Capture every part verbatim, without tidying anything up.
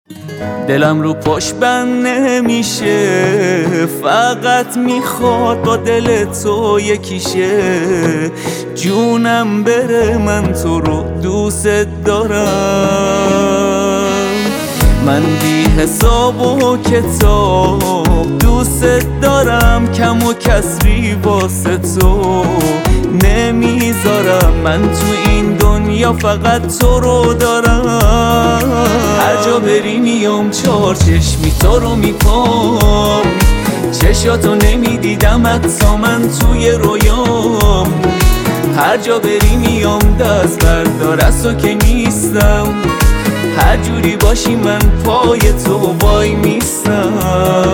دلم رو پاش بند نمیشه، فقط میخواد با دل تو یکیشه. جونم بره من تو رو دوست دارم، من بی حساب و کتاب دوست دارم، کم و کسری واسه تو نمیذارم. من تو این دنیا فقط تو رو دارم، هر جا بری میام چار چشمی تو رو میپام. چشاتو نمیدیدم حتی من توی رویام، هر جا بری میام دست بردار از تو که نیستم. هر جوری باشی من پای تو وای میستم.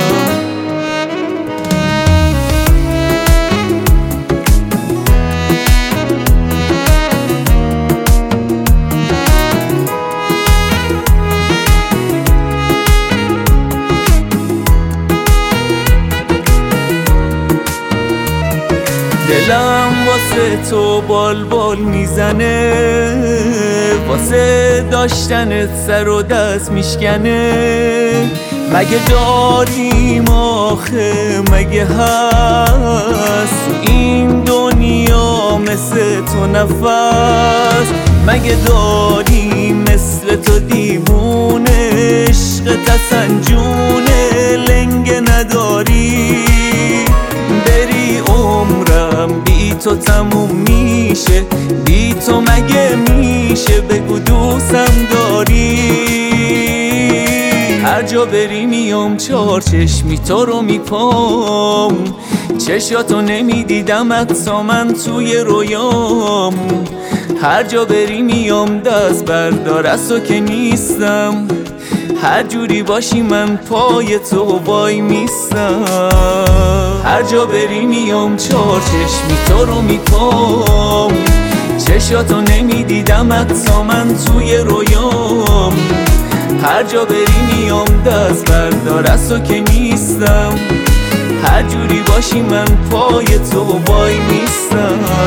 دلم واسه تو بال بال میزنه، واسه داشتنت سر و دست میشکنه. مگه داریم آخه مگه هست تو این دنیا مثل تو نفس؟ مگه داریم مثل تو دیوونه، عشق تسنجونه لنگه نداری؟ بری عمرم بی تو تموم میشه، بی تو مگه میشه بگو دوستم داری؟ هر جا بری میام چار چشمی تو رو میپام. چشاتو نمیدیدم حتی من توی رویام، هر جا بری میام دست بردار از تو که نیستم. هر جوری باشی من پای تو وای میستم، هر جا بری میام چار چشمی تو رو میپام. چشاتو نمیدیدم حتی من توی رویام، هر جا بری میام دست بردار از تو که نیستم. هر جوری باشی من پای تو وای میستم.